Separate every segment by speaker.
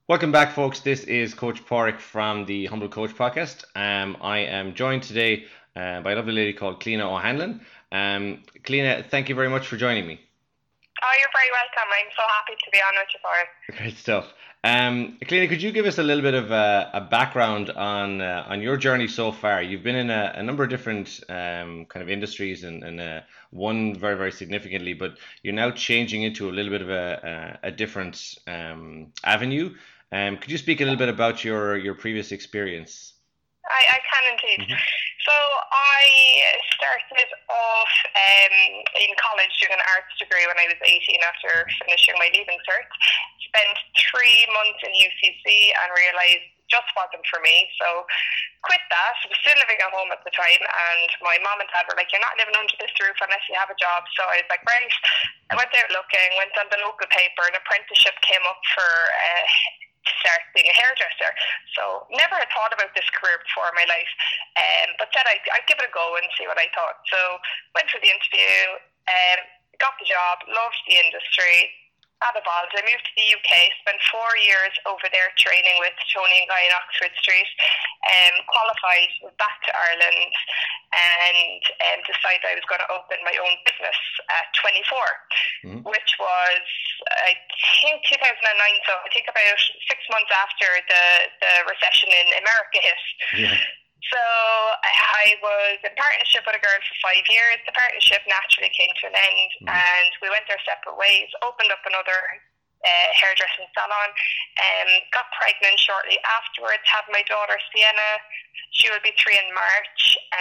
Speaker 1: Welcome back, folks. This is Coach Porrick from the Humble Coach Podcast. I am joined today by a lovely lady called Cleena O'Hanlon. Cleena, thank you very much for joining me.
Speaker 2: Oh, you're very welcome. I'm so happy to be on with you for it.
Speaker 1: Great stuff. Cleena, could you give us a little bit of a background on your journey so far? You've been in a number of different kind of industries and one very significantly, but you're now changing into a little bit of a different avenue. Could you speak a little bit about your previous experience?
Speaker 2: I can indeed.
Speaker 1: Hmm.
Speaker 2: So I started off in college doing an arts degree when I was 18 after finishing my leaving cert. Spent 3 months in UCC and realised just wasn't for me. So quit that. I was still living at home at the time, and my mom and dad were like, "You're not living under this roof unless you have a job." So I was like, "Right." I went out looking, went on the local paper, an apprenticeship came up for to start being a hairdresser. So never had thought about this career before in my life, but said I'd give it a go and see what I thought. So went for the interview, got the job, loved the industry. That evolved. I moved to the UK, spent 4 years over there training with Tony and Guy in Oxford Street, qualified, went back to Ireland, and decided I was going to open my own business at 24,
Speaker 1: Hmm.
Speaker 2: which was, I think, 2009. So I think about 6 months after the recession in America hit.
Speaker 1: Yeah.
Speaker 2: So I was in partnership with a girl for 5 years. The partnership naturally came to an end,
Speaker 1: Hmm.
Speaker 2: and we went our separate ways. Opened up another hairdressing salon, got pregnant shortly afterwards. Had my daughter Sienna. She will be 3 in March.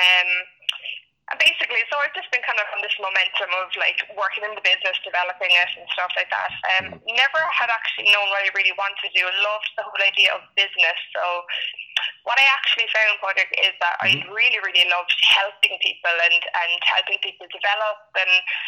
Speaker 2: And basically, so I've just been kind of on this momentum of like working in the business, developing it and stuff like that.
Speaker 1: Hmm.
Speaker 2: Never had actually known what I really wanted to do. Loved the whole idea of business. So what I actually found, Patrick, is that I
Speaker 1: Hmm.
Speaker 2: really loved helping people and helping people develop, and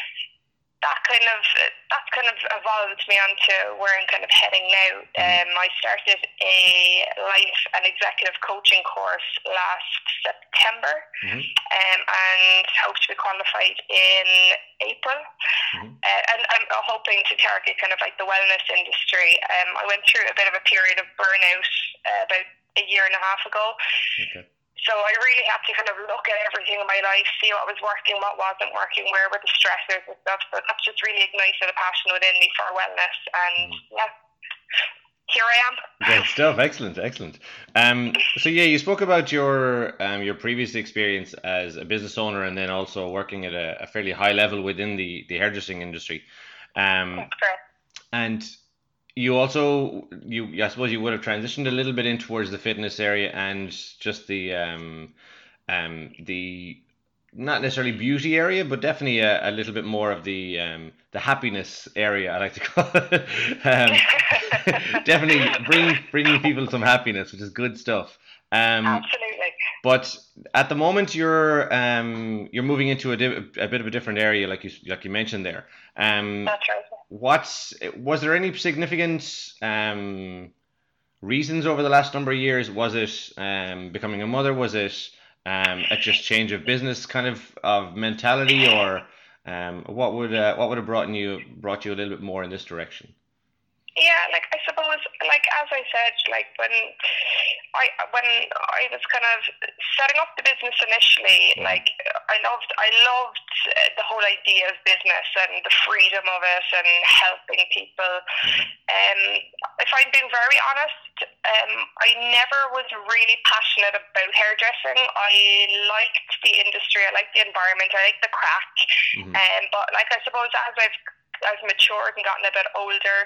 Speaker 2: that kind of evolved me onto where I'm kind of heading now.
Speaker 1: Hmm.
Speaker 2: I started a life and executive coaching course last September,
Speaker 1: Hmm.
Speaker 2: and hope to be qualified in April.
Speaker 1: Hmm.
Speaker 2: And I'm hoping to target kind of like the wellness industry. I went through a bit of a period of burnout about a year and a half ago.
Speaker 1: Okay.
Speaker 2: So I really had to kind of look at everything in my life, see what was working, what wasn't working, where were the stressors and stuff. So that's just really ignited a passion within me for wellness. And
Speaker 1: Hmm.
Speaker 2: yeah, here I am.
Speaker 1: Great stuff. Excellent. So yeah, you spoke about your previous experience as a business owner and then also working at a fairly high level within the hairdressing industry. Um,
Speaker 2: That's correct.
Speaker 1: and you also I suppose you would have transitioned a little bit in towards the fitness area and just the not necessarily beauty area, but definitely a little bit more of the happiness area. I like to call it. Definitely bringing people some happiness, which is good stuff. Um,
Speaker 2: Absolutely.
Speaker 1: but at the moment, you're moving into a bit of a different area, like you mentioned there. Um,
Speaker 2: That's right.
Speaker 1: was there any significant reasons over the last number of years? Was it becoming a mother? Was it a just change of business kind of mentality, or what would have brought you a little bit more in this direction?
Speaker 2: Yeah, like I suppose, like as I said, like when I was kind of setting up the business initially,
Speaker 1: Hmm.
Speaker 2: like I loved the whole idea of business and the freedom of it and helping people.
Speaker 1: Hmm.
Speaker 2: If I'm being very honest, I never was really passionate about hairdressing. I liked the industry, I liked the environment, I liked the crack.
Speaker 1: Hmm.
Speaker 2: But like I suppose as I've matured and gotten a bit older,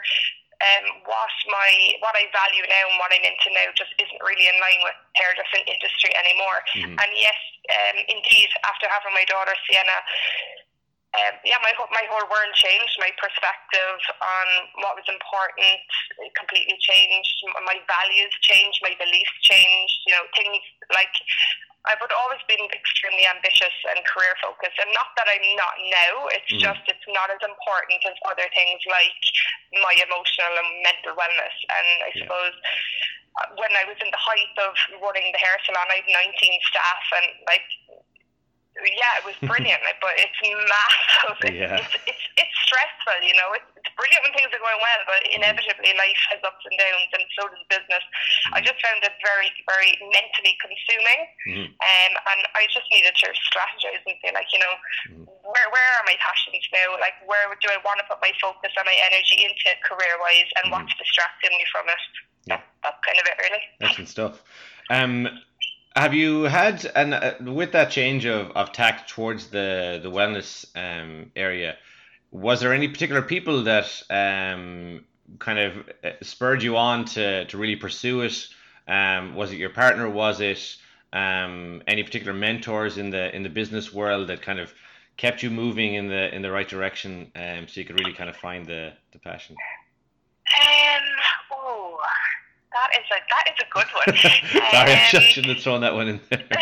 Speaker 2: what I value now and what I'm into now just isn't really in line with hairdressing industry anymore.
Speaker 1: Hmm.
Speaker 2: And yes, indeed, after having my daughter Sienna, yeah, my whole world changed. My perspective on what was important completely changed. My values changed. My beliefs changed. You know, things like I would always been extremely ambitious and career focused, and not that I'm not now. It's
Speaker 1: Hmm.
Speaker 2: just it's not as important as other things like my emotional and mental wellness. And I
Speaker 1: Yeah.
Speaker 2: suppose when I was in the height of running the hair salon, I had 19 staff, and like yeah, it was brilliant, but it's massive.
Speaker 1: Yeah.
Speaker 2: It's stressful, you know. It's brilliant when things are going well, but inevitably life has ups and downs, and so does business. I just found it very, very mentally consuming, and I just needed to strategize and say, like, you know, where are my passions now? Like, where do I want to put my focus and my energy into career-wise, and what's distracting me from it?
Speaker 1: Yeah.
Speaker 2: That's kind of it, really.
Speaker 1: Excellent stuff. Have you had, and with that change of tack towards the wellness area, was there any particular people that kind of spurred you on to really pursue it? Was it your partner? Was it any particular mentors in the business world that kind of kept you moving in the right direction, so you could really kind of find the passion?
Speaker 2: Oh, that is a good one.
Speaker 1: Sorry, I shouldn't have thrown that one in there.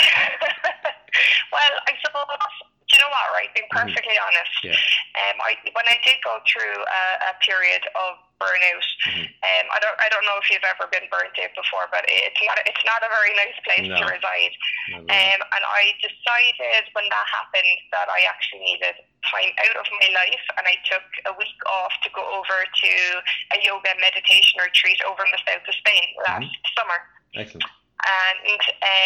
Speaker 2: Well, I suppose, do you know what, right, being perfectly honest, when I did go through a period of burnout, I don't know if you've ever been burnt out before, but it's not a very nice place to reside. And I decided when that happened that I actually needed time out of my life, and I took a week off to go over to a yoga meditation retreat over in the south of Spain last summer.
Speaker 1: Excellent.
Speaker 2: And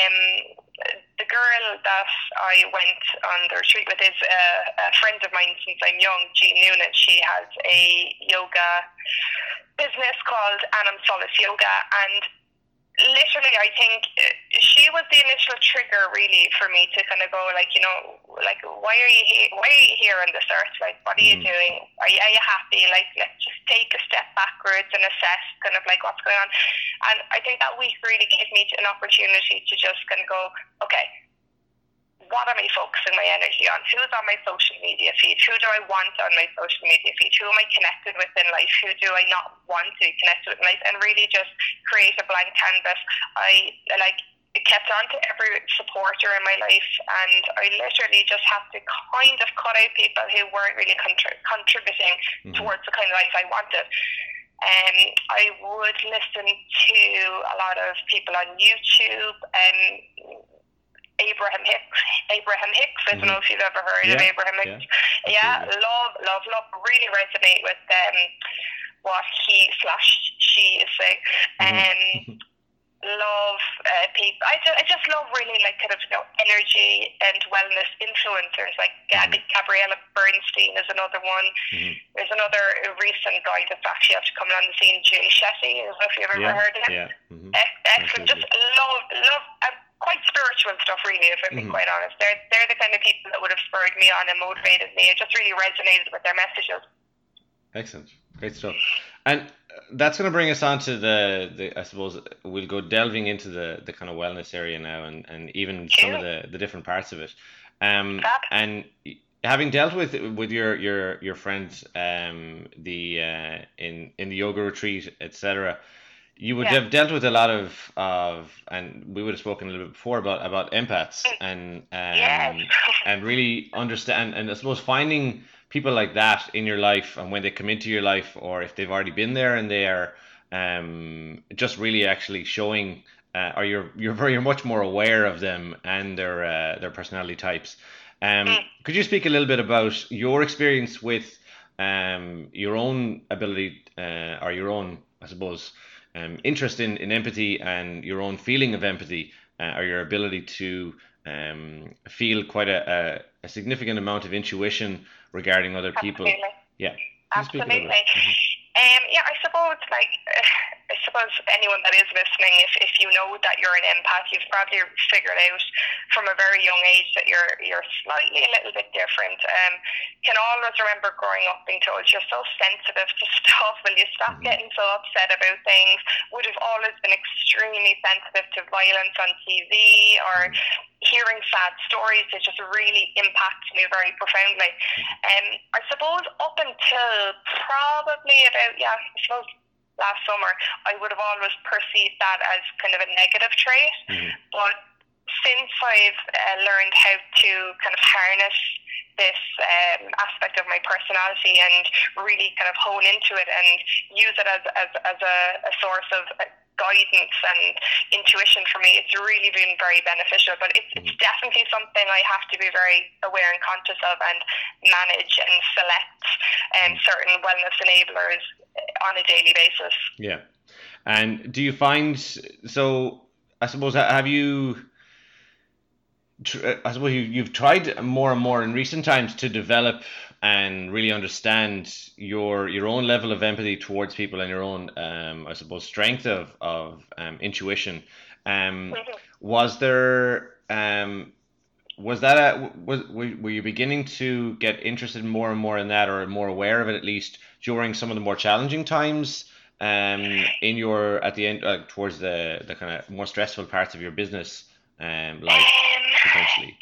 Speaker 2: the girl that I went on the retreat with is a friend of mine since I'm young, Jean Noonan. She has a yoga business called Anam Solace Yoga, and literally I think she was the initial trigger really for me to kind of go, like, you know, like, why are you here on this earth? Like, what are you doing? Are you happy? Like, let's just take a step backwards and assess kind of like what's going on. And I think that week really gave me an opportunity to just kind of go, okay, what am I focusing my energy on? Who's on my social media feed? Who do I want on my social media feed? Who am I connected with in life? Who do I not want to be connected with in life? And really just create a blank canvas. I kept on to every supporter in my life, and I literally just had to kind of cut out people who weren't really contributing towards the kind of life I wanted. I would listen to a lot of people on YouTube, Abraham Hicks. I don't know if you've ever heard of Abraham Hicks. Yeah, love, really resonate with what he/she is saying. Love people. I just love really like kind of, you know, energy and wellness influencers. Like Gabriella Bernstein is another one. There's another recent guy that's actually after coming on the scene, Jay Shetty. I don't know if you've ever heard of him. Excellent. Just love quite spiritual stuff, really, if I'm being quite honest. They're the kind of people that would have spurred me on and motivated me. It just really resonated with their messages.
Speaker 1: Excellent. Great stuff. And that's going to bring us on to the I suppose we'll go delving into the kind of wellness area now, and even some of the different parts of it. And having dealt with your friends in the yoga retreat, etc., you would have dealt with a lot of, and we would have spoken a little bit before about empaths and really understand, and I suppose finding people like that in your life, and when they come into your life, or if they've already been there and they are just really actually showing, or you're much more aware of them and their personality types. Could you speak a little bit about your experience with your own ability, or your own, I suppose, interest in empathy, and your own feeling of empathy, or your ability to feel quite a significant amount of intuition regarding other people? Yeah.
Speaker 2: Absolutely. I suppose anyone that is listening, if you know that you're an empath, you've probably figured out from a very young age that you're slightly a little bit different. Can always remember growing up being told you're so sensitive to stuff. Will you stop getting so upset about things? Would have always been extremely sensitive to violence on TV or hearing sad stories. That just really impacts me very profoundly. I suppose up until probably about last summer, I would have always perceived that as kind of a negative trait. But since I've learned how to kind of harness this aspect of my personality and really kind of hone into it and use it as a source of guidance and intuition for me. It's really been very beneficial, but it's definitely something I have to be very aware and conscious of, and manage and select certain wellness enablers on a daily basis.
Speaker 1: Yeah. And do you find, so I suppose, have you, I suppose you've tried more and more in recent times to develop and really understand your own level of empathy towards people and your own, I suppose, strength of intuition. Was there, were you beginning to get interested more and more in that, or more aware of it at least, during some of the more challenging times in your, at the end, towards the kind of more stressful parts of your business life, potentially?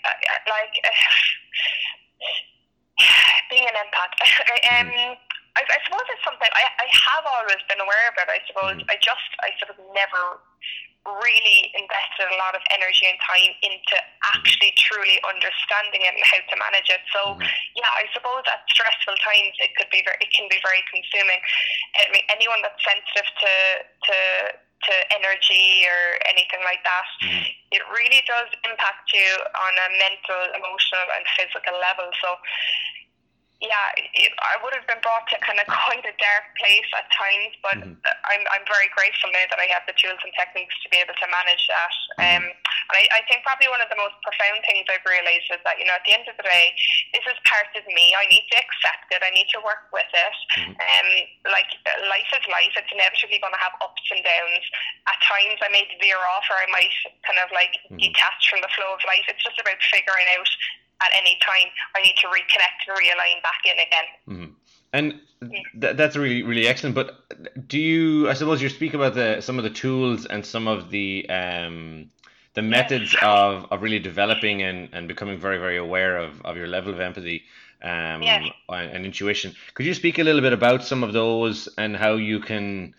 Speaker 2: Being an empath, I suppose it's something I have always been aware of it. I suppose I sort of never really invested a lot of energy and time into actually truly understanding it and how to manage it. So yeah, I suppose at stressful times it can be very consuming. I mean, anyone that's sensitive to energy or anything like that, it really does impact you on a mental, emotional and physical level. So yeah, I would have been brought to kind of quite a dark place at times, but I'm very grateful now that I have the tools and techniques to be able to manage that. And I think probably one of the most profound things I've realised is that, you know, at the end of the day, this is part of me. I need to accept it. I need to work with it. Like, life is life. It's inevitably going to have ups and downs. At times I may veer off, or I might kind of like detach from the flow of life. It's just about figuring out at any time I need to reconnect and realign back in again.
Speaker 1: And that's really, really excellent. But do you, I suppose, you speak about some of the tools and some of the methods of really developing and becoming very, very aware of your level of empathy and intuition. Could you speak a little bit about some of those, and how you can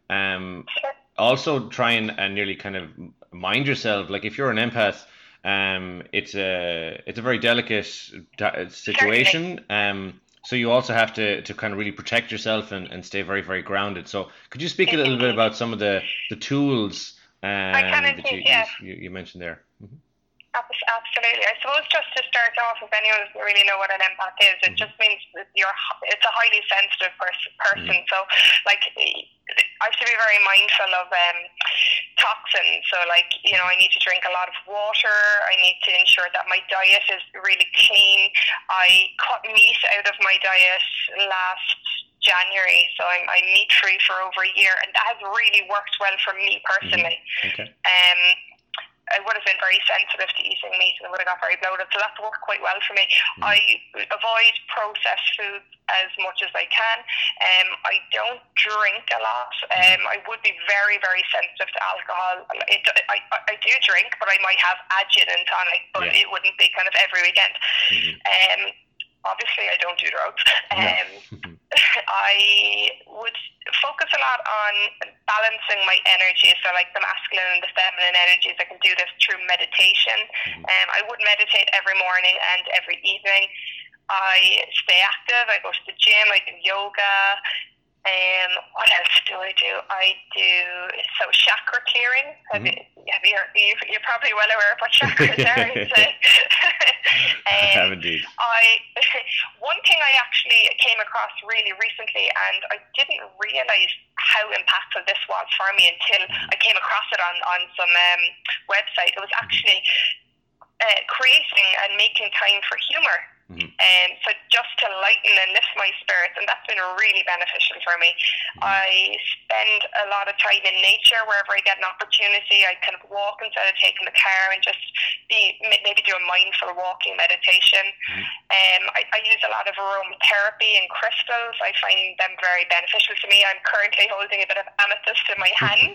Speaker 1: also try and nearly kind of mind yourself? Like, if you're an empath, it's a very delicate situation. So you also have to kind of really protect yourself and stay very, very grounded. So could you speak a little bit about some of the tools that you mentioned there?
Speaker 2: Absolutely. I suppose just to start off, if anyone doesn't really know what an empath is, it just means that it's a highly sensitive person. So, like, I have to be very mindful of toxins. So, like, you know, I need to drink a lot of water. I need to ensure that my diet is really clean. I cut meat out of my diet last January, so I'm meat free for over a year, and that has really worked well for me personally. I would have been very sensitive to eating meat, and I would have got very bloated, so that's worked quite well for me. I avoid processed foods as much as I can. I don't drink a lot. I would be very, very sensitive to alcohol. I do drink, but I might have gin and tonic, but it wouldn't be kind of every weekend. Obviously, I don't do drugs. I would focus a lot on balancing my energy, so like the masculine and the feminine energies. I can do this through meditation. I would meditate every morning and every evening. I stay active. I go to the gym. I do yoga. What else do? I do chakra clearing. You're probably well aware of what chakras are.
Speaker 1: I have indeed.
Speaker 2: One thing I actually came across really recently, and I didn't realise how impactful this was for me until I came across it on some website. It was actually creating and making time for humour. So just to lighten and lift my spirits, and that's been really beneficial for me. I spend a lot of time in nature wherever I get an opportunity. I kind of walk instead of taking the car, and just maybe do a mindful walking meditation. I use a lot of aromatherapy and crystals. I find them very beneficial to me. I'm currently holding a bit of amethyst in my hand.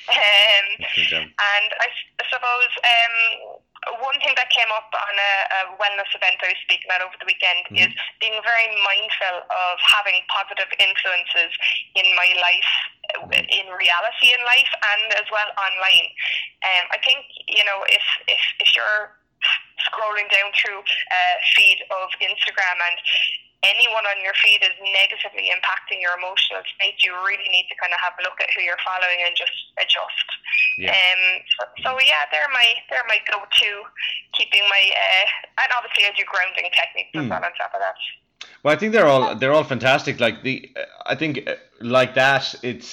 Speaker 2: And I suppose one thing that came up on a wellness event I was speaking at over the weekend is being very mindful of having positive influences in my life, in reality in life, and as well online. I think, you know, if you're scrolling down through a feed of Instagram and anyone on your feed is negatively impacting your emotional state, you really need to kind of have a look at who you're following and just adjust.
Speaker 1: Yeah.
Speaker 2: So yeah, they're my go-to, keeping my and obviously I do grounding techniques as well on top of that.
Speaker 1: Well, I think they're all fantastic. Like I think like that,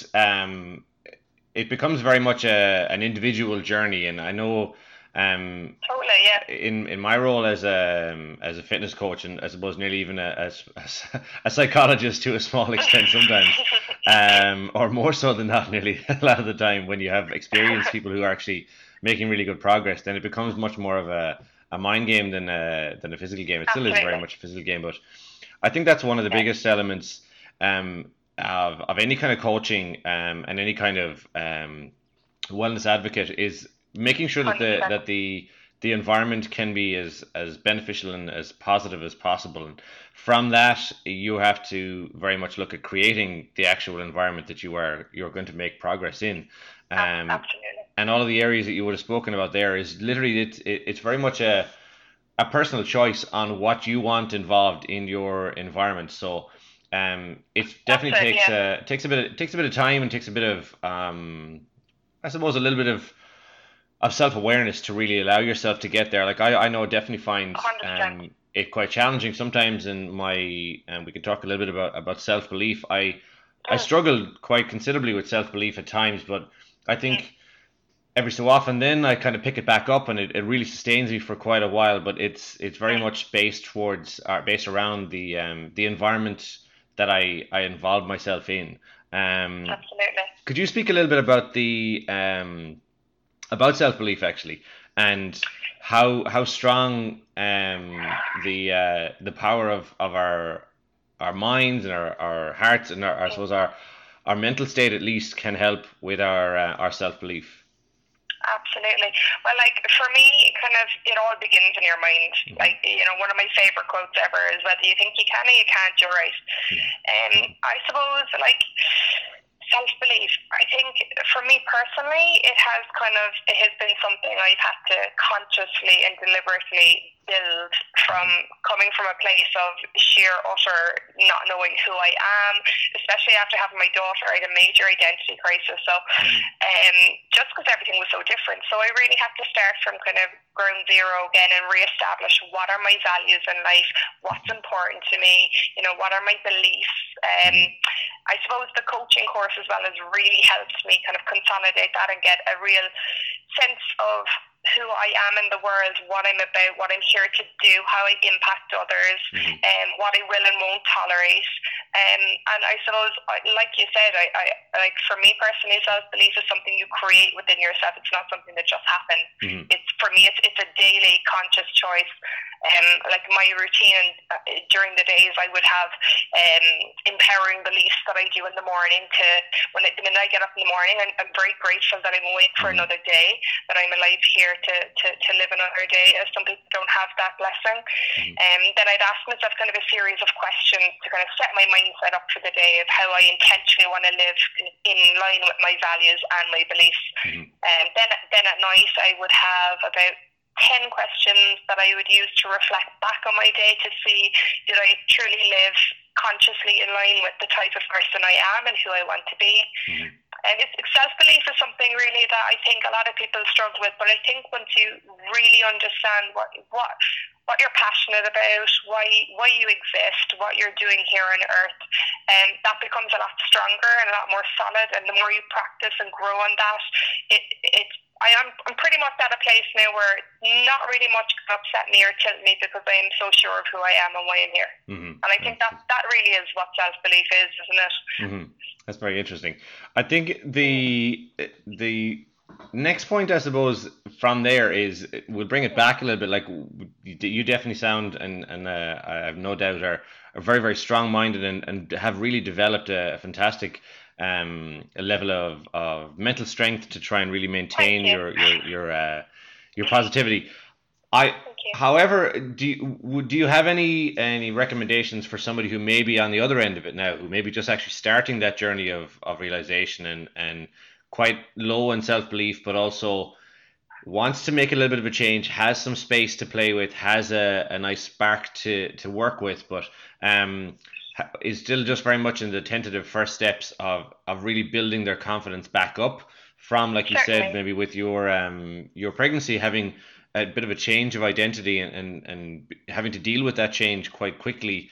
Speaker 1: it becomes very much an individual journey, and I know
Speaker 2: Totally, yeah.
Speaker 1: in my role as a fitness coach, and I suppose nearly even a psychologist to a small extent sometimes, or more so than that, nearly a lot of the time when you have experienced people who are actually making really good progress, then it becomes much more of a mind game than a physical game. It still is very
Speaker 2: Absolutely.
Speaker 1: much a physical game, but I think that's one of the
Speaker 2: Yeah.
Speaker 1: biggest elements of any kind of coaching and any kind of wellness advocate is making sure that the
Speaker 2: 100%.
Speaker 1: that the environment can be as beneficial and as positive as possible. And from that, you have to very much look at creating the actual environment that you're going to make progress in. Um,
Speaker 2: Absolutely.
Speaker 1: and all of the areas that you would have spoken about there is literally it's very much a personal choice on what you want involved in your environment. So it
Speaker 2: That's
Speaker 1: definitely
Speaker 2: it,
Speaker 1: takes
Speaker 2: yeah.
Speaker 1: takes a bit of time and takes a bit of I suppose a little bit of self awareness to really allow yourself to get there. Like I know I definitely find
Speaker 2: 100%.
Speaker 1: it quite challenging sometimes in my and we can talk a little bit about self belief. I
Speaker 2: Mm.
Speaker 1: struggled quite considerably with self belief at times, but I
Speaker 2: Mm.
Speaker 1: think every so often then I kind of pick it back up and it really sustains me for quite a while, but it's very
Speaker 2: Mm.
Speaker 1: much based around the environment that I involved myself in.
Speaker 2: Absolutely.
Speaker 1: Could you speak a little bit about the about self belief actually, and how strong the power of our minds and our hearts and I
Speaker 2: Mm.
Speaker 1: suppose our mental state at least can help with our self belief.
Speaker 2: Absolutely. Well, like for me, kind of, it all begins in your mind. Like, one of my favorite quotes ever is whether you think you can or you can't, you're right. I suppose, like, self belief. I think for me personally, it has been something I've had to consciously and deliberately build from coming from a place of sheer utter not knowing who I am, especially after having my daughter. I had a major identity crisis, so just because everything was so different. So I really had to start from kind of ground zero again and reestablish what are my values in life, what's important to me, what are my beliefs. I suppose the coaching course as well has really helped me kind of consolidate that and get a real sense of who I am in the world, what I'm about, what I'm here to do, how I impact others, what I will and won't tolerate. And I suppose, like you said, I like for me personally, self belief is something you create within yourself. It's not something that just happens.
Speaker 1: Hmm.
Speaker 2: It's for me, it's a daily conscious choice. Like my routine during the days, I would have empowering beliefs that I do in the morning. The minute I get up in the morning, I'm very grateful that I'm awake for another day, that I'm alive here to live another day. As some people don't have that blessing. Then I'd ask myself kind of a series of questions to kind of set my mindset up for the day of how I intentionally want to live in line with my values and my beliefs. Then at night I would have about 10 questions that I would use to reflect back on my day to see, did I truly live consciously in line with the type of person I am and who I want to be. And self-belief is something really that I think a lot of people struggle with, but I think once you really understand what you're passionate about, why you exist, what you're doing here on earth, that becomes a lot stronger and a lot more solid. And the more you practice and grow on that, I'm pretty much at a place now where not really much can upset me or tilt me because I am so sure of who I am and why I'm here. And I think that really is what self-belief is, isn't it?
Speaker 1: That's very interesting. I think the next point, I suppose, from there is we'll bring it back a little bit. Like you definitely sound, and I have no doubt are very very strong minded and have really developed a fantastic a level of mental strength to try and really
Speaker 2: Thank
Speaker 1: maintain
Speaker 2: you.
Speaker 1: your positivity. I,
Speaker 2: Thank you.
Speaker 1: however, do you have any recommendations for somebody who may be on the other end of it now, who may be just actually starting that journey of realization and quite low in self belief, but also wants to make a little bit of a change, has some space to play with, has a nice spark to work with, but is still just very much in the tentative first steps of really building their confidence back up from, like you said,
Speaker 2: Certainly.
Speaker 1: maybe with your pregnancy having a bit of a change of identity and having to deal with that change quite quickly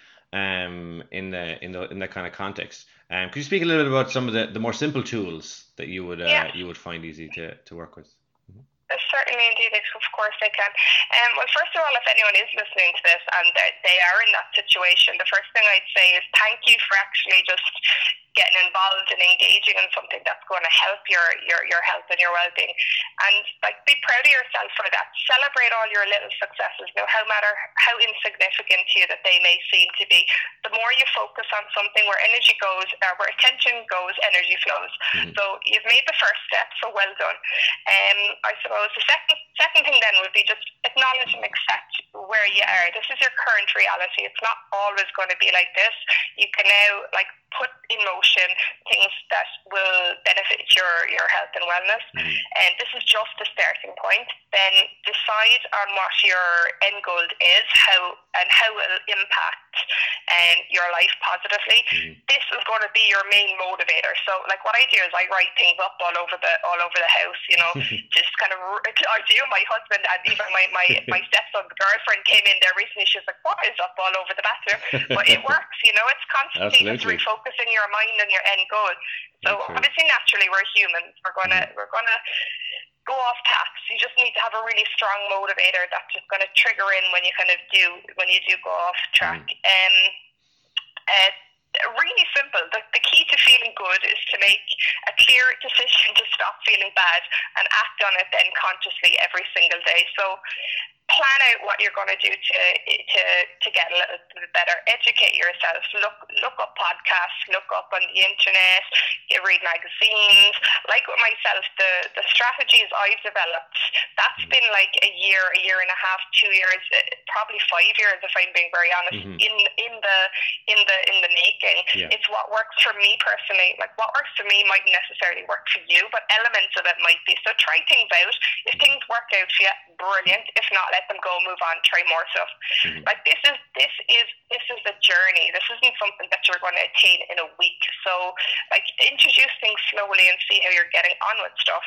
Speaker 1: in that kind of context. Could you speak a little bit about some of the more simple tools that
Speaker 2: Yeah.
Speaker 1: you would find easy to work with?
Speaker 2: Certainly, indeed, of course they can. Well, first of all, if anyone is listening to this and they are in that situation, the first thing I'd say is thank you for actually just getting involved and engaging in something that's going to help your health and your well-being. And like, be proud of yourself for that. Celebrate all your little successes, no matter how insignificant to you that they may seem to be. The more you focus on something, where energy goes, where attention goes, energy flows.
Speaker 1: Mm-hmm.
Speaker 2: So you've made the first step, so well done. I suppose the second thing then would be just acknowledge and accept where you are. This is your current reality. It's not always going to be like this. You can now put in motion things that will benefit your health and wellness.
Speaker 1: Mm-hmm.
Speaker 2: And this is just the starting point. Then decide on what your end goal is, how it will impact your life positively.
Speaker 1: Mm-hmm.
Speaker 2: This is going to be your main motivator. So like what I do is I write things up all over the house, just kind of, I do. My husband and even my stepson's girlfriend came in there recently. She was like, what is up all over the bathroom? But it works, it's constantly just
Speaker 1: Absolutely.
Speaker 2: refocusing your mind on your end goal. So
Speaker 1: Absolutely.
Speaker 2: obviously, naturally, we're humans. We're gonna go off path. You just need to have a really strong motivator that's just going to trigger in when you do go off track. Really simple. The key to feeling good is to make a clear decision to stop feeling bad and act on it then consciously every single day. So plan out what you're going to do to get a little bit better. Educate yourself. Look up podcasts. Look up on the internet. You read magazines. Like with myself, the strategies I've developed, that's been like a year and a half, 2 years, probably 5 years if I'm being very honest.
Speaker 1: Mm-hmm.
Speaker 2: In the making.
Speaker 1: Yeah.
Speaker 2: It's what works for me personally. Like what works for me mightn't necessarily work for you, but elements of it might be. So try things out. If things work out for you, brilliant. If not, let them go, move on, try more stuff.
Speaker 1: Mm-hmm.
Speaker 2: Like this is a journey. This isn't something that you're going to attain in a week. So like introduce things slowly and see how you're getting on with stuff.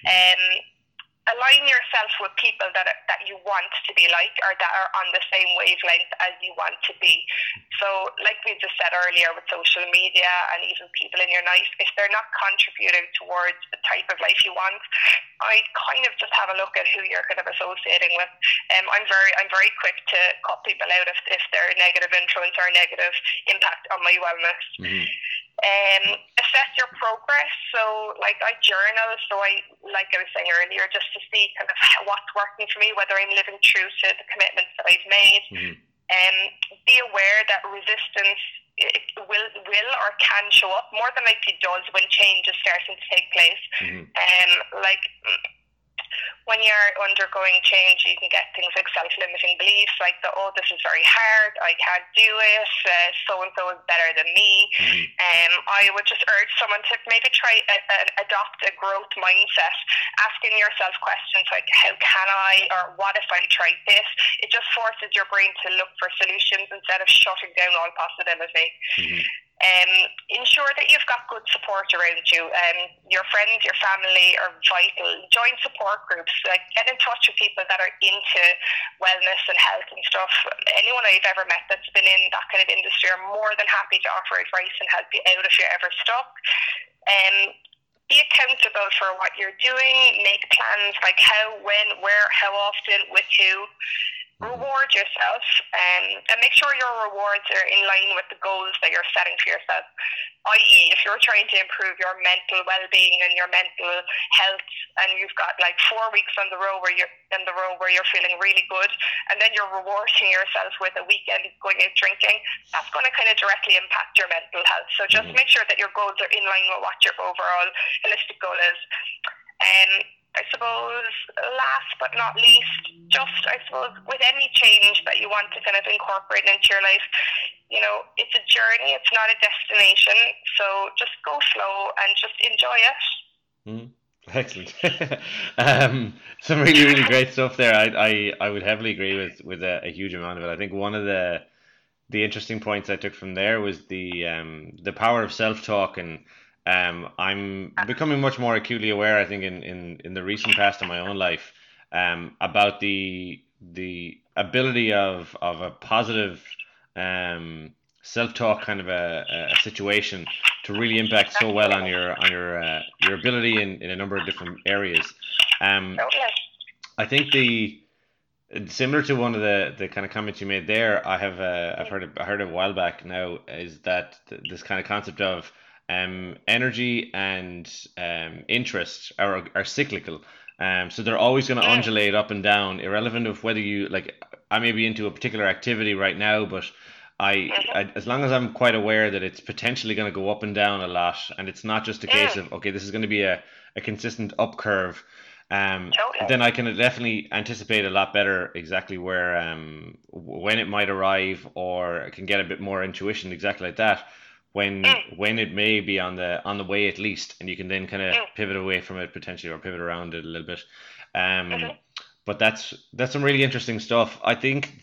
Speaker 2: Align yourself with people that you want to be like, or that are on the same wavelength as you want to be. So like we just said earlier with social media and even people in your life, if they're not contributing towards the type of life you want, I kind of just have a look at who you're kind of associating with. I'm very quick to cut people out if they're a negative influence or a negative impact on my wellness.
Speaker 1: Mm-hmm.
Speaker 2: Assess your progress. So like I journal, so like I was saying earlier, just to see kind of what's working for me, whether I'm living true to the commitments that I've made.
Speaker 1: Mm-hmm.
Speaker 2: Be aware that resistance will or can show up, more than likely does, when change is starting to take place.
Speaker 1: Mm-hmm.
Speaker 2: Like when you're undergoing change, you can get things like self-limiting beliefs, like this is very hard, I can't do it, so-and-so is better than me.
Speaker 1: Mm-hmm.
Speaker 2: I would just urge someone to maybe try adopt a growth mindset, asking yourself questions like, how can I, or what if I tried this? It just forces your brain to look for solutions instead of shutting down all possibility.
Speaker 1: Mm-hmm.
Speaker 2: Ensure that you've got good support around you. Your friends, your family are vital. Join support groups. Like, get in touch with people that are into wellness and health and stuff. Anyone I've ever met that's been in that kind of industry are more than happy to offer advice and help you out if you're ever stuck. Be accountable for what you're doing. Make plans like how, when, where, how often, with who. Reward yourself, and make sure your rewards are in line with the goals that you're setting for yourself. I.e., if you're trying to improve your mental well-being and your mental health, and you've got like 4 weeks on the row where you're feeling really good, and then you're rewarding yourself with a weekend going out drinking, that's going to kind of directly impact your mental health. So just make sure that your goals are in line with what your overall holistic goal is. I suppose last but not least, with any change that you want to kind of incorporate into your life, it's a journey, it's not a destination. So just go slow and just enjoy it.
Speaker 1: Mm-hmm. Excellent. Some really, really great stuff there. I would heavily agree with a huge amount of it. I think one of the interesting points I took from there was the power of self-talk, and I'm becoming much more acutely aware, I think, in the recent past of my own life, about the ability of a positive um, self-talk kind of a situation to really impact so well on
Speaker 2: Absolutely.
Speaker 1: your ability in a number of different areas. Um,
Speaker 2: Totally.
Speaker 1: I think the similar to one of the kind of comments you made there, I've
Speaker 2: Mm.
Speaker 1: heard a while back now is that this kind of concept of energy and interest are cyclical. So they're always going to
Speaker 2: Mm.
Speaker 1: undulate up and down, irrelevant of whether you like. I may be into a particular activity right now, but
Speaker 2: Mhm.
Speaker 1: as long as I'm quite aware that it's potentially going to go up and down a lot, and it's not just a case
Speaker 2: Mm.
Speaker 1: of okay, this is going to be a consistent up curve,
Speaker 2: Totally.
Speaker 1: then I can definitely anticipate a lot better exactly where when it might arrive, or I can get a bit more intuition exactly like that
Speaker 2: Mm.
Speaker 1: when it may be on the way at least, and you can then kind of
Speaker 2: Mm.
Speaker 1: pivot away from it potentially or pivot around it a little bit. Um,
Speaker 2: Mhm.
Speaker 1: but that's some really interesting stuff. I think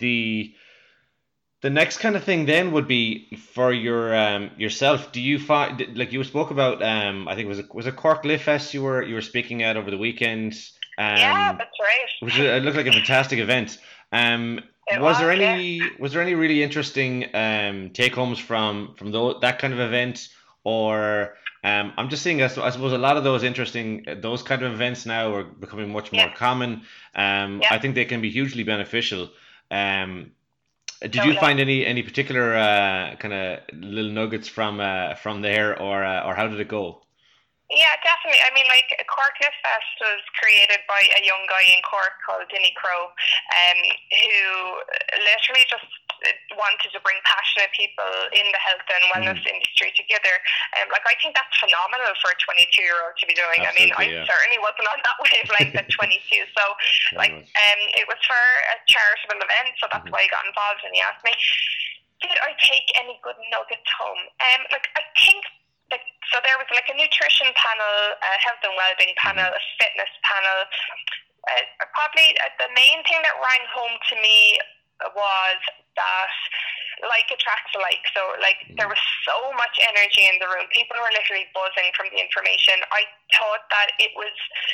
Speaker 1: the next kind of thing then would be for your yourself. Do you find like you spoke about I think was it Cork Live Fest you were speaking at over the weekend,
Speaker 2: Yeah,
Speaker 1: um,
Speaker 2: that's right.
Speaker 1: which it looked like a fantastic event.
Speaker 2: It was, yeah.
Speaker 1: Was there any really interesting take homes from that kind of event, or I'm just seeing I suppose a lot of those interesting those kind of events now are becoming much
Speaker 2: Yeah.
Speaker 1: more common.
Speaker 2: Yeah.
Speaker 1: I think they can be hugely beneficial. Um, did you
Speaker 2: Totally.
Speaker 1: find any particular kind of little nuggets from there, or how did it go?
Speaker 2: Yeah, definitely. I mean, like Cork Live Fest was created by a young guy in Cork called Dinny Crow, who literally just wanted to bring passionate people in the health and wellness
Speaker 1: Hmm.
Speaker 2: industry together. Like, I think that's phenomenal for a 22-year-old to be doing. I mean,
Speaker 1: Absolutely,
Speaker 2: I
Speaker 1: yeah.
Speaker 2: certainly wasn't on that wavelength at 22. So,
Speaker 1: Very
Speaker 2: like,
Speaker 1: much.
Speaker 2: it was for a charitable event, so that's
Speaker 1: Hmm.
Speaker 2: why I got involved and he asked me. Did I take any good nuggets home? Like I think like so there was like a nutrition panel, a health and wellbeing panel,
Speaker 1: Hmm.
Speaker 2: a fitness panel. Probably the main thing that rang home to me was that like attracts like. So like there
Speaker 1: Hmm.
Speaker 2: was so much energy in the room. People were literally buzzing from the information. I thought that it was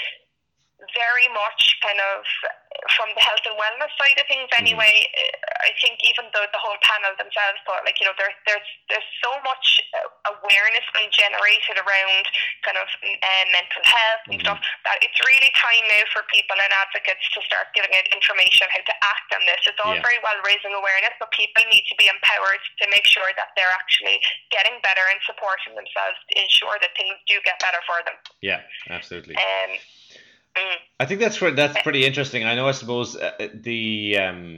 Speaker 2: very much kind of from the health and wellness side of things
Speaker 1: Hmm.
Speaker 2: anyway. I think even though the whole panel themselves thought like, you know, there's so much awareness being generated around kind of mental health and
Speaker 1: Hmm.
Speaker 2: stuff that it's really time now for people and advocates to start giving out information how to act on this. It's all
Speaker 1: Yeah.
Speaker 2: very well raising awareness, but people need to be empowered to make sure that they're actually getting better and supporting themselves to ensure that things do get better for them.
Speaker 1: Yeah. Absolutely.
Speaker 2: Um, mm,
Speaker 1: I think that's pretty interesting. I know. I suppose the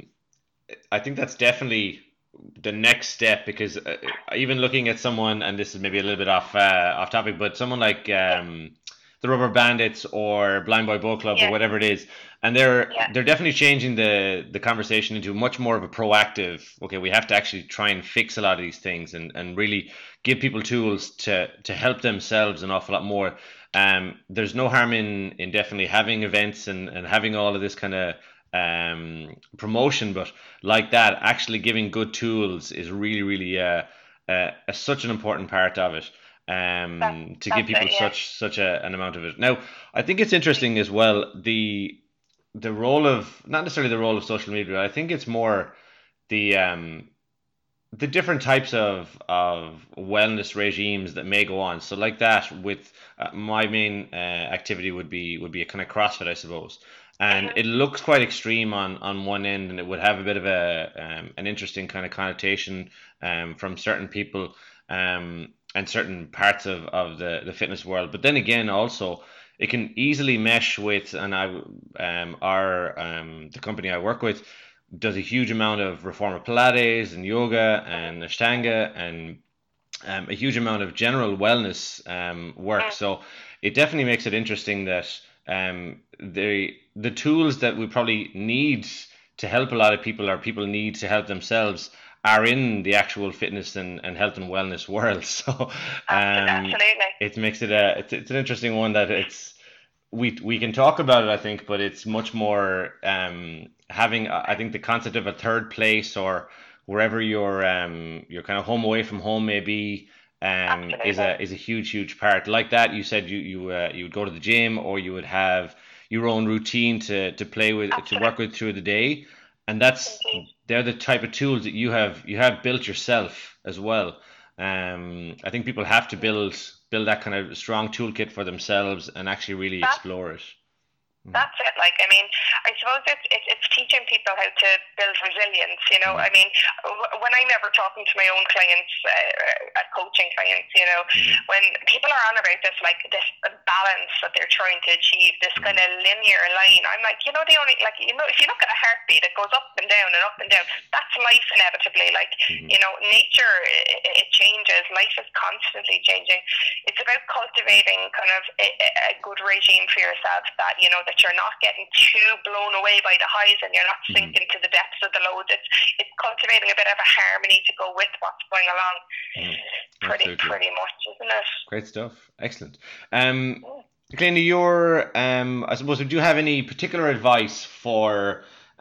Speaker 1: I think that's definitely the next step because even looking at someone, and this is maybe a little bit off topic, but someone like
Speaker 2: yeah,
Speaker 1: the Rubber Bandits or Blind Boy Boat Club or
Speaker 2: yeah,
Speaker 1: whatever it is, and
Speaker 2: yeah.
Speaker 1: they're definitely changing the conversation into much more of a proactive. Okay, we have to actually try and fix a lot of these things and really give people tools to help themselves an awful lot more. There's no harm in definitely having events and having all of this kind of promotion, but like that, actually giving good tools is really, really such an important part of it.
Speaker 2: That,
Speaker 1: To give
Speaker 2: that's
Speaker 1: people
Speaker 2: it. Yeah.
Speaker 1: such an amount of it. Now, I think it's interesting as well the role of not necessarily the role of social media. I think it's more the the different types of wellness regimes that may go on. So like that, with my main activity would be a kind of CrossFit, I suppose, and
Speaker 2: Mhm.
Speaker 1: it looks quite extreme on one end, and it would have a bit of a an interesting kind of connotation from certain people and certain parts of the fitness world. But then again, also it can easily mesh with, and our the company I work with does a huge amount of reformer Pilates and yoga
Speaker 2: Mhm.
Speaker 1: and Ashtanga and a huge amount of general wellness work.
Speaker 2: Mm.
Speaker 1: So it definitely makes it interesting that the tools that we probably need to help a lot of people or people need to help themselves are in the actual fitness and health and wellness world. So um,
Speaker 2: Absolutely.
Speaker 1: it makes it it's an interesting one that it's we can talk about it, I think, but it's much more having I think the concept of a third place or wherever your kind of home away from home may be
Speaker 2: Absolutely.
Speaker 1: is a huge part. Like that, you said you would go to the gym or you would have your own routine to play with to work
Speaker 2: Absolutely.
Speaker 1: with through the day, and that's
Speaker 2: Indeed.
Speaker 1: they're the type of tools that you have built yourself as well. I think people have to build that kind of strong toolkit for themselves and actually really
Speaker 2: That's
Speaker 1: explore it. Mhm.
Speaker 2: That's it. Like, I mean, I suppose it's teaching people how to build resilience.
Speaker 1: Mhm.
Speaker 2: I mean, when I'm ever talking to my own clients, coaching clients,
Speaker 1: Mhm.
Speaker 2: when people are on about this, like this balance that they're trying to achieve, this kind
Speaker 1: Mhm.
Speaker 2: of linear line, I'm like, the only, like, if you look at a heartbeat, it goes up and down and up and down. That's life inevitably. Like,
Speaker 1: Mhm.
Speaker 2: nature, it changes. Life is constantly changing. It's about cultivating kind of a good regime for yourself that you're not getting too blown away by the highs and you're not
Speaker 1: Mhm.
Speaker 2: sinking to the depths of the lows. It's cultivating a bit of a harmony to go with what's going along.
Speaker 1: Mhm. Absolutely.
Speaker 2: Pretty much, isn't it?
Speaker 1: Great stuff. Excellent. Glenn, I suppose, would you have any particular advice for,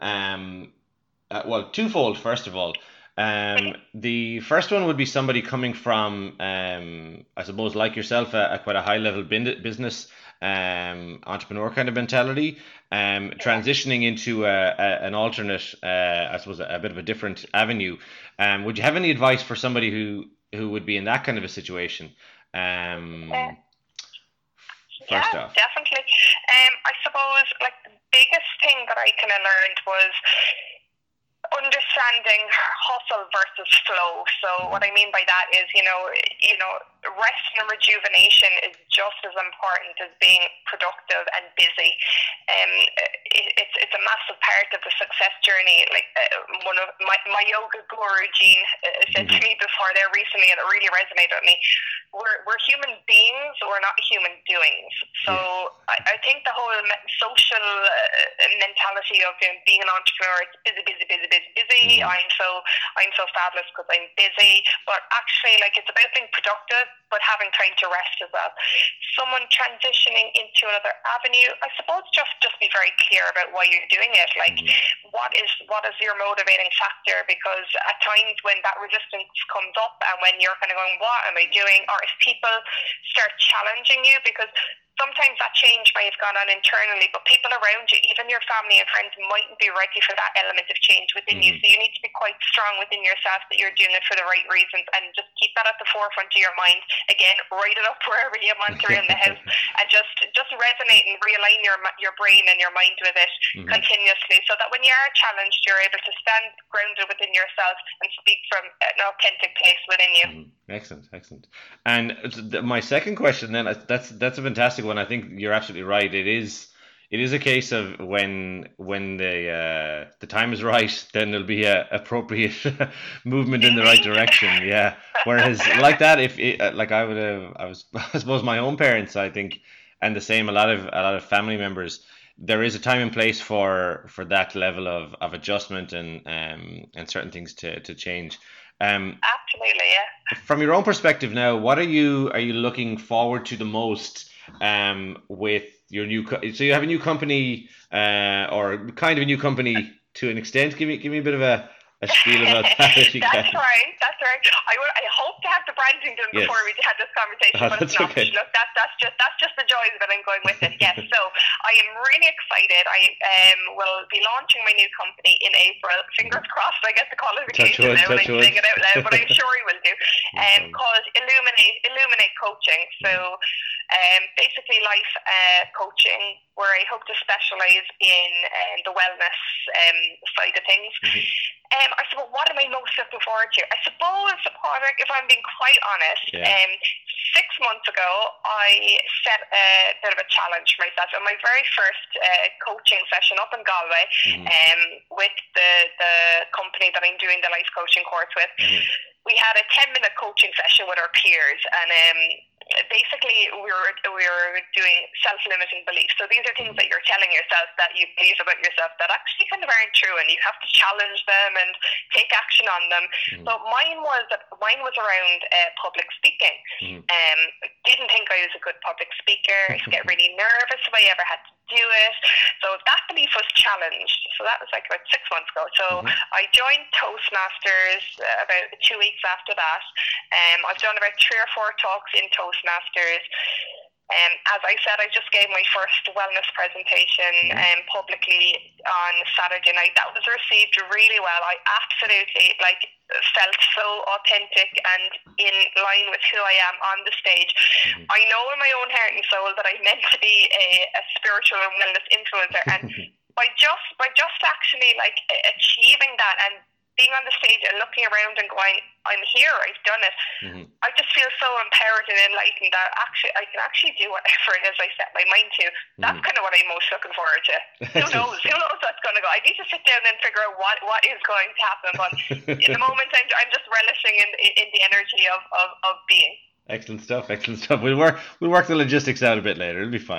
Speaker 1: well, twofold, first of all. The first one would be somebody coming from, I suppose, like yourself, a quite a high level business entrepreneur kind of mentality,
Speaker 2: Yeah.
Speaker 1: transitioning into an alternate, I suppose, a bit of a different avenue. Would you have any advice for somebody who would be in that kind of a situation?
Speaker 2: Uh,
Speaker 1: Um,
Speaker 2: yeah,
Speaker 1: First off.
Speaker 2: definitely. I suppose like the biggest thing that I kind of learned was understanding hustle versus flow. So what
Speaker 1: Hmm.
Speaker 2: I mean by that is, rest and rejuvenation is just as important as being productive and busy. It's a massive part of the success journey. Like one of my yoga guru Jean said to
Speaker 1: Hmm.
Speaker 2: me before there recently, and it really resonated with me. We're human beings. We're not human doings. So
Speaker 1: Yeah.
Speaker 2: I think the whole social mentality of being an entrepreneur, it's busy, busy, busy, busy, busy.
Speaker 1: Hmm.
Speaker 2: I'm so fabulous because I'm busy. But actually, like it's about being productive, but having time to rest as well. Someone transitioning into another avenue, I suppose, just be very clear about why you're doing it. Like,
Speaker 1: Hmm.
Speaker 2: what is your motivating factor? Because at times when that resistance comes up, and when you're kind of going, what am I doing? Or if people start challenging you, because sometimes that change may have gone on internally, but people around you, even your family and friends, mightn't be ready for that element of change within you.
Speaker 1: Hmm.
Speaker 2: So you need to be quite strong within yourself that you're doing it for the right reasons, and just keep that at the forefront of your mind. Again, write it up wherever you want around the house, and just resonate and realign your brain and your mind with it
Speaker 1: Hmm.
Speaker 2: continuously, so that when you are challenged, you're able to stand grounded within yourself and speak from an authentic place within you.
Speaker 1: Hmm. Excellent, excellent. And my second question then, that's a fantastic one. I think you're absolutely right. It is a case of when the time is right, then there'll be a appropriate movement in the right
Speaker 2: Indeed.
Speaker 1: direction. Yeah. Whereas like that, if it, like I would have, I was I suppose my own parents, I think, and the same a lot of family members. There is a time and place for that level of adjustment and certain things to change. Um,
Speaker 2: Absolutely, yeah.
Speaker 1: from your own perspective now, what are you looking forward to the most with your so you have a new company or kind of a new company to an extent. Give me a bit of a spiel about that if you
Speaker 2: That's
Speaker 1: can.
Speaker 2: right. That's right. I hope to have the branding done before we
Speaker 1: Yes.
Speaker 2: had this conversation, but it's
Speaker 1: That's
Speaker 2: not.
Speaker 1: okay.
Speaker 2: Look, that's just the joy that I'm going with it. Yes. So I am really excited. I will be launching my new company in April.
Speaker 1: Mhm.
Speaker 2: Fingers crossed. I get the
Speaker 1: Touch
Speaker 2: qualification
Speaker 1: wood,
Speaker 2: now, and
Speaker 1: touch
Speaker 2: I'm
Speaker 1: wood.
Speaker 2: saying it out loud, but I'm sure I will do.
Speaker 1: No problem.
Speaker 2: Called Illuminate Coaching. So
Speaker 1: Mhm.
Speaker 2: basically life coaching, where I hope to specialize in the wellness side of things.
Speaker 1: Mhm.
Speaker 2: I suppose, what am I most looking forward to? I suppose, Padraig, if I'm being quite honest,
Speaker 1: Yeah.
Speaker 2: 6 months ago, I set a bit of a challenge for myself. In my very first coaching session up in Galway,
Speaker 1: Mhm.
Speaker 2: with the company that I'm doing the life coaching course with,
Speaker 1: Mhm.
Speaker 2: we had a 10-minute coaching session with our peers, and basically we were doing self-limiting beliefs. So these are things that you're telling yourself that you believe about yourself that actually kind of aren't true, and you have to challenge them and take action on them. So mine was around public speaking. Didn't think I was a good public speaker. I used to get really nervous if I ever had to do it. So that belief was challenged. So that was like about 6 months ago. So I joined Toastmasters about 2 weeks after that. I've done about 3 or 4 talks in Toastmasters. As I said, I just gave my first wellness presentation publicly on Saturday night. That was received really well. I absolutely felt so authentic and in line with who I am on the stage. I know in my own heart and soul that I'm meant to be a spiritual and wellness influencer, and by just actually achieving that and being on the stage and looking around and going, I'm here, I've done it. I just feel so empowered and enlightened that I can actually do whatever it is I set my mind to. That's kind of what I'm most looking forward to. Who knows? Who knows what's going to go? I need to sit down and figure out what is going to happen. But in the moment, I'm just relishing in the energy of being.
Speaker 1: Excellent stuff. Excellent stuff. We'll work the logistics out a bit later. It'll be fine.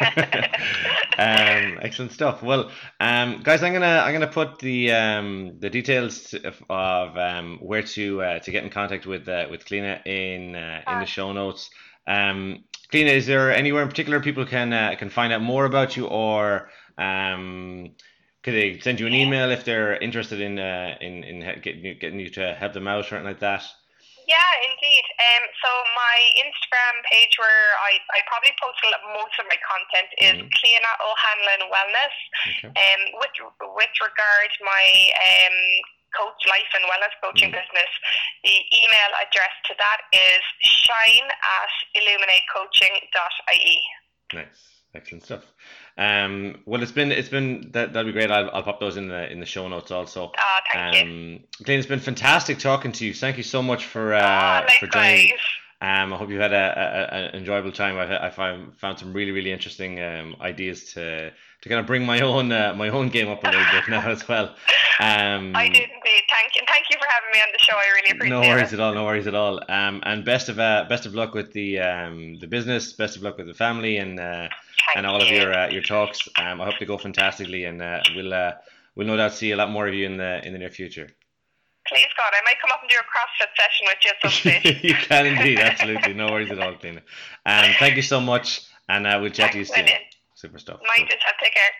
Speaker 1: Excellent stuff. Well, guys, I'm gonna put the details of where to get in contact with Cliona in the show notes. Cliona, is there anywhere in particular people can find out more about you, or could they send you an email if they're interested in getting you to help them out or anything like that?
Speaker 2: Yeah, indeed. So my Instagram page, where I probably post most of my content, is Cliona O'Hanlon Wellness. With regard my coach life and wellness coaching business, the email address to that is shine@illuminatecoaching.ie.
Speaker 1: Nice. Excellent stuff. Well, it's been that'll be great. I'll pop those in the show notes also.
Speaker 2: Thank you.
Speaker 1: Cliona, it's been fantastic talking to you. Thank you so much for joining. I hope you had an enjoyable time. I found some really, really interesting ideas to kind of bring my own game up a little bit now as well.
Speaker 2: I did indeed. Thank you for having me on the show. I really appreciate it.
Speaker 1: No worries at all. And best of luck with the business. Best of luck with the family and all of your talks. I hope they go fantastically, and we'll no doubt see a lot more of you in the near future.
Speaker 2: Please God, I might come up and do a CrossFit session with you at some stage.
Speaker 1: You can indeed, absolutely. No worries at all, Cliona. Thank you so much, and we'll chat to you soon.
Speaker 2: Brilliant.
Speaker 1: Super stuff.
Speaker 2: Mind yourself. Take care.